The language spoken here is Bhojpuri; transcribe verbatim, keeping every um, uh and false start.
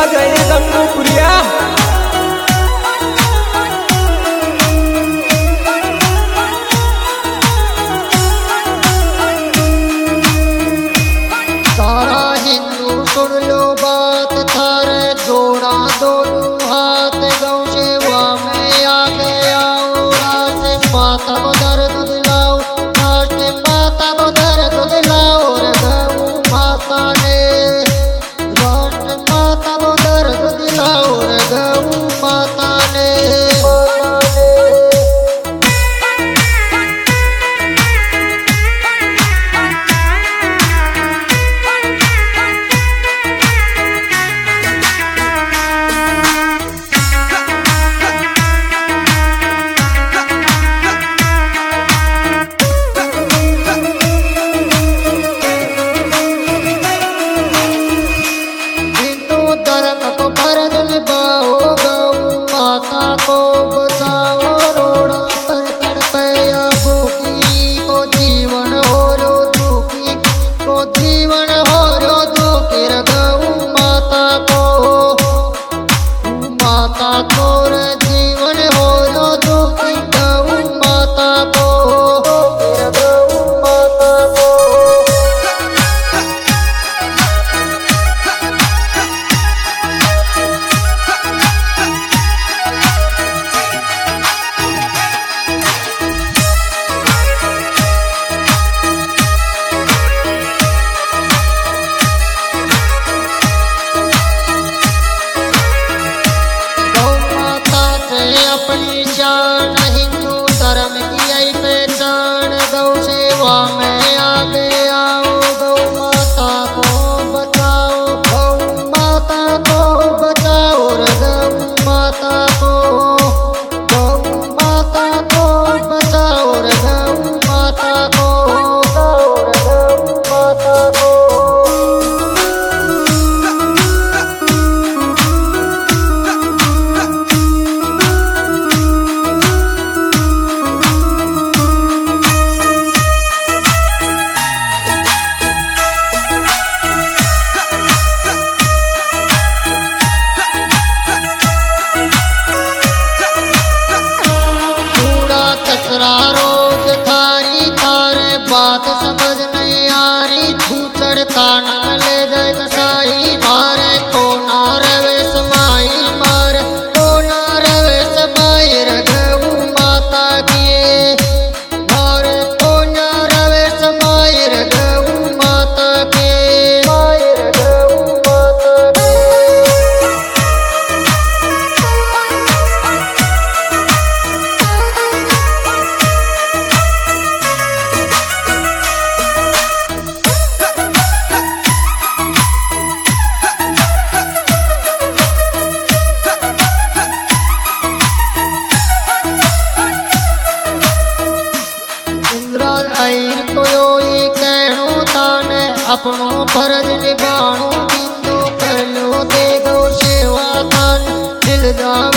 जय गंगोपुरिया सारा हिंदू सुन लो बात, थारे जोड़ा दोनों हाथ, गौ सेवा में आगे आओ, राष्ट्र माता को दर्द दिलाओ, राष्ट्र माता को दर्द दिलाओ रे गौ माता ने, राष्ट्र माता को दर्द दिलाओ रे गौ माता ने। अपनी जान हिंदू धर्म की आई पहचान, गौ सेवा में आगे आओ, गौ माता को बचाओ, गौ माता को बचाओ रे गौ माता को, गौ माता को बचाओ रे गौ माता को, बचाओ रे गौ माता को। रोज थारी थारे बात समझ नहीं आ रही, छूचड़ कान में ले जाए कसाई, मारे को ना रवे समाई, मारे को ना रवे समाई रे गौ माता की, मारे को ना रवे समाई रे गौ माता की, माई रे गौ माता की। अपनो फर्ज निभाणो, बिंदु कर लो दे गौ सेवा दान, दिल जावे